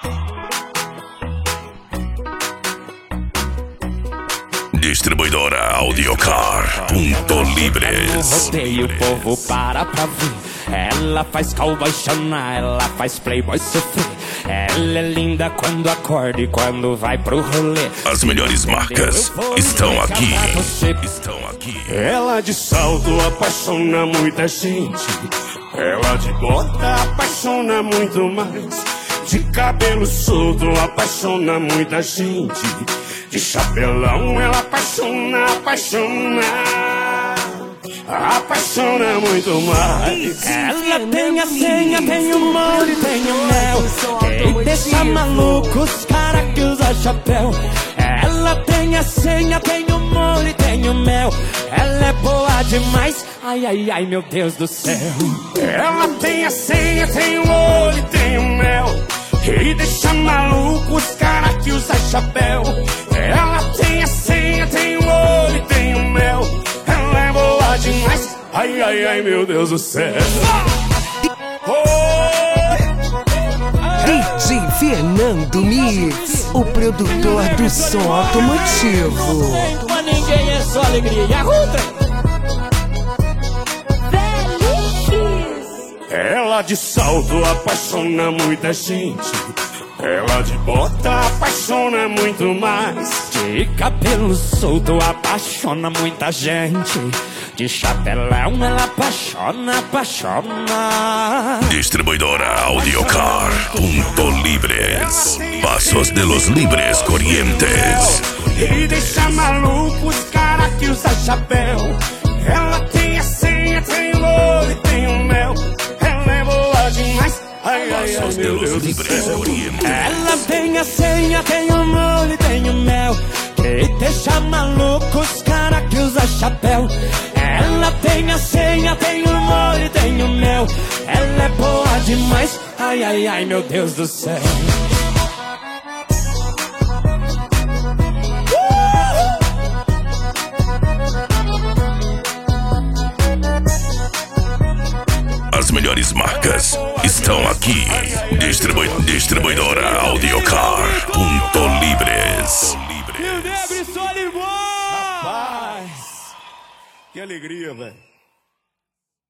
Distribuidora Audiocar, Punto Libres. No rodeio o povo para pra ver. Ela faz cowboy chorar, ela faz playboy sofrer. Ela é linda quando acorda e quando vai pro rolê. As melhores marcas estão aqui. Estão aqui. Ela de salto apaixona muita gente. Ela de bota apaixona muito mais. De cabelo solto apaixona muita gente. De chapelão ela apaixona muito mais. Ela tem a senha, tem o molho, tem o mel. Quem deixa maluco os cara que usa chapéu. Ela tem a senha, tem o molho, tem o mel. Ela é boa demais, ai, ai, ai, meu Deus do céu. Ela tem a senha, tem o molho, tem o mel. E deixa maluco os cara que usa chapéu. Ela tem a senha, tem o olho, tem o mel. Ela é boa demais, ai, ai, ai, meu Deus do céu. DJ Fernando Mix, o produtor do som automotivo. Pra ninguém é só alegria. Ela de salto apaixona muita gente. Ela de bota apaixona muito mais. De cabelo solto apaixona muita gente. De chapelão ela apaixona. Distribuidora Audiocar, Punto Libres. Pasos de los Libres Corrientes. E deixa maluco os cara que usa chapéu. Ela tem a senha, tem o ouro e tem o mel. Ela é boa demais, ai, ai, ai, meu Deus do céu. Ela tem a senha, tem o molho e tem o mel. Que deixa maluco os cara que usa chapéu. Ela tem a senha, tem o molho e tem o mel. Ela é boa demais, ai, ai, ai, meu Deus do céu. As melhores marcas estão aqui. Distribuidora Audiocar, Punto Libres. Rapaz, que alegria, velho.